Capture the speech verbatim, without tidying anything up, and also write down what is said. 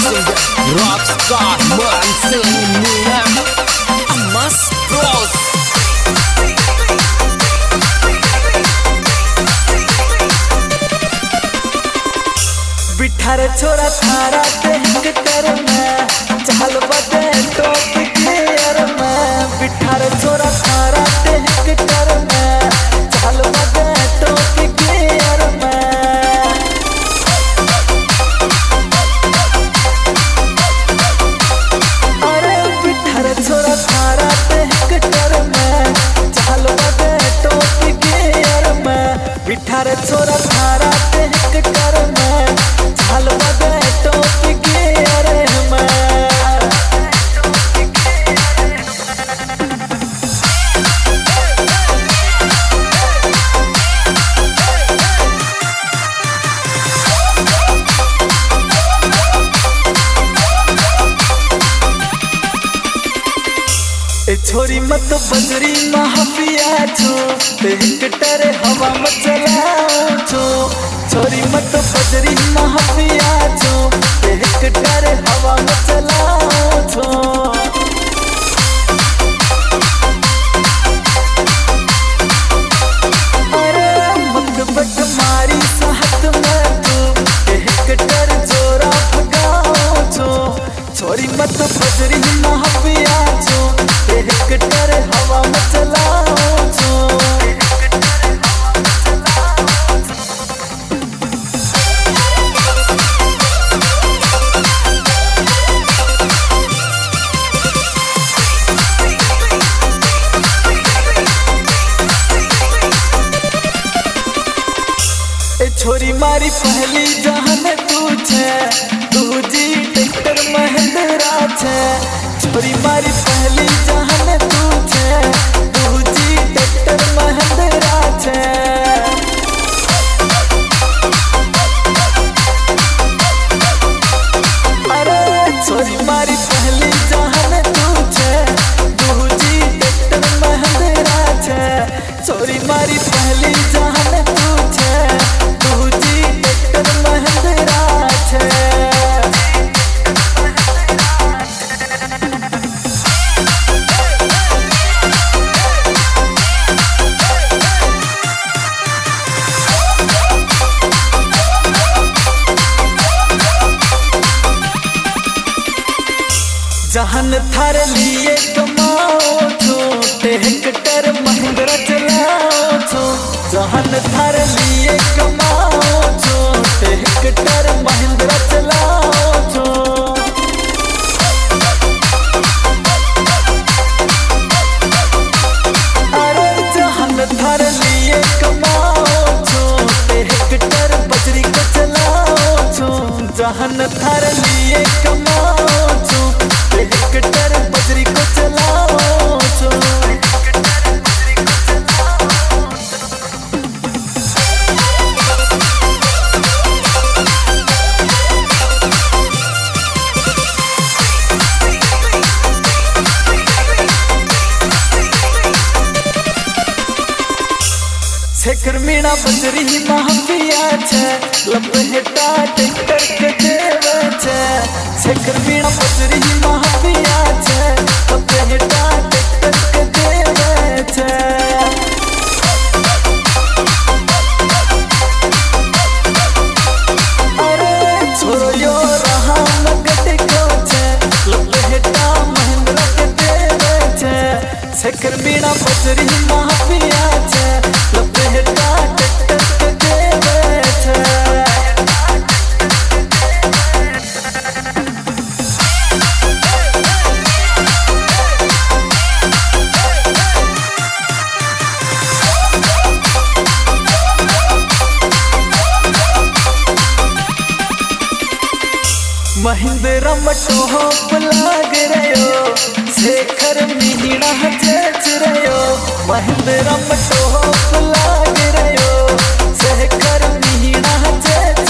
singer, rock star, man singing me Amos Bros. बिठार छोरा थारा देख कर मैं चाल बदे टोप के यार मैं बिठार छोरा थारा देख कर मैं चाल बदे टोप के यार मैं अरे बिठार छोरा थारा देख कर मैं चाल बदे टोप के यार मैं बिठार छोरा थारा देख कर मैं हलवा दे टोप के अरे मैं ए छोरी मत बजरी महापिया छो हेक्टर हवा में चलाओ छो छोरी मत बजरी महापिया छो हेक्टर हवा में चलाओ छो अरे मत बट मारी साहत में तू हेक्टर जोरा भगाओ छो छोरी मत बजरी महापिया छो हेक्टर हवा में चलाओ छो छोरी मारी पहली जहान तू छे दूजी ट्रैक्टर महिंद्रा छे छोरी मारी पहली जहान तू छे दूजी ट्रैक्टर महिंद्रा छे अरे छोरी मारी पहली जहान तू छे दूजी ट्रैक्टर महिंद्रा छे छोरी मारी पहली जहान तू छे जहन थार लिए कमाओ छो हेक्टर महिंद्रा चलाओ छो जहन थार लिए कमाओ छो हेक्टर महिंद्रा चलाओ छो अरे जहन थार लिए कमाओ छो हेक्टर बजरी को चलाओ छो जहन थार लिए कमाओ छो हेक्टर बजरी को चलाओ छो शेखर मीणा बजरी महापिया छे लपहेटा ट्रैक्टर के देवे छे शेखर मीणा बजरी महापिया छे लपहेटा ट्रैक्टर के देवे छे अरे छोरो यो रहा नगद को छे लपहेटा महिंद्रा के देवे छे शेखर मीणा बजरी महापिया छे लपहेटा ट्रैक्टर के देवे छे महिंद्रा मटोप लाग रयो शेखर मीणा जेच रयो महिंद्रा मटोप लाग रयो शेखर मीणा जेच